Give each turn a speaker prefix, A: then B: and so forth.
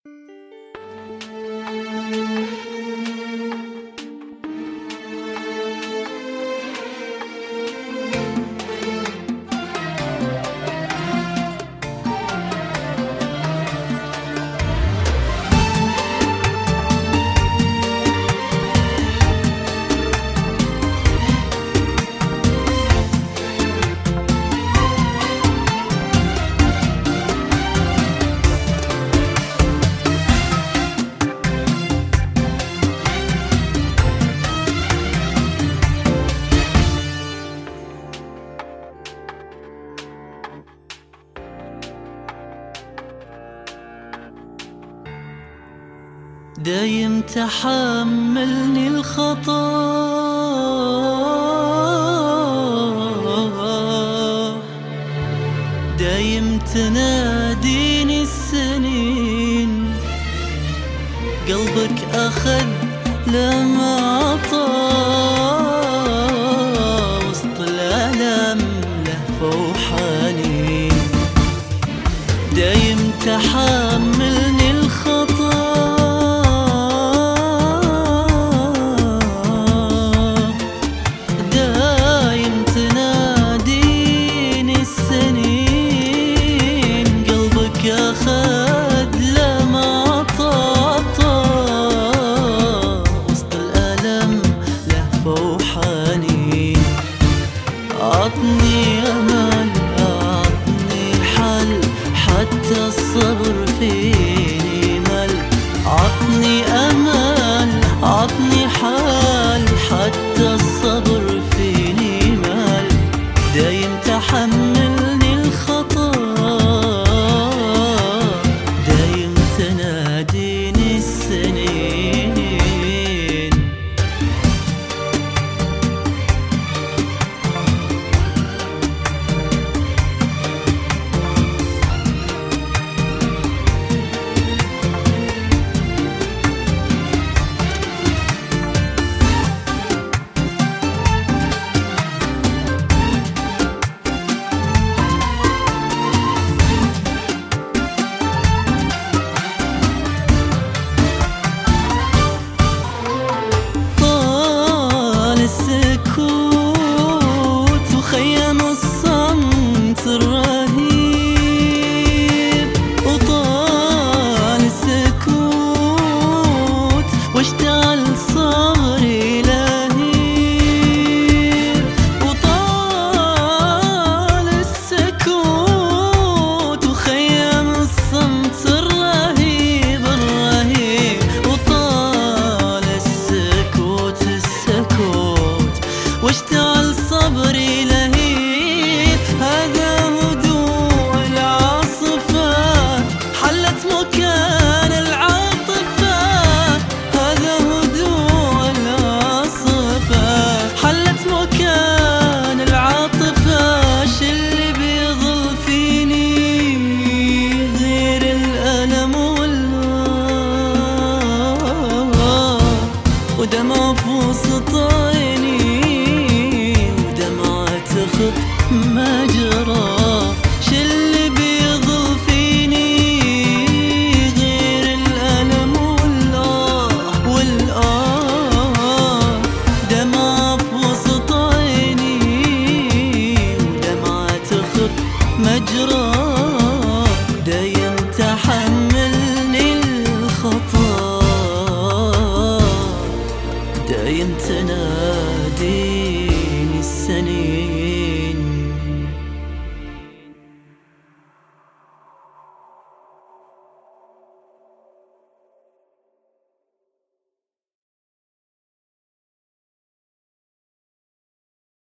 A: دايم تحملني الخطا، دايم تناديني السنين، قلبك أخذ لما عطا، وسط الألم لهفة وحنين. دايم تحملني الخطا، أخذ لما عطا، وسط الألم لهفة وحنين. عطني أمل، عطني حل، حتى الصبر فيني مل. عطني أمل، عطني حل، حتى الصبر فيني مل. دايم تحملني الخطا، تناديني السنين. السكوت وخيم الصمت الرهيب، وطال السكوت واشتعل صبري لهيب. وطال السكوت وخيم الصمت الرهيب الرهيب، وطال السكوت واشتعل صبري لهيب. هذا هدوء العاصفة حلت مكان العاطفة، هذا هدوء العاصفة حلت مكان العاطفة. شلي بيظل فيني غير الألم والنار، ودمع في وسط عيني، تخط مجرى. شلي بيظل فيني غير الألم والآه، دمعة في وسط عيني، ودمعة تخط مجرى. دايم تحملني الخطا، دايم تناديني السنين.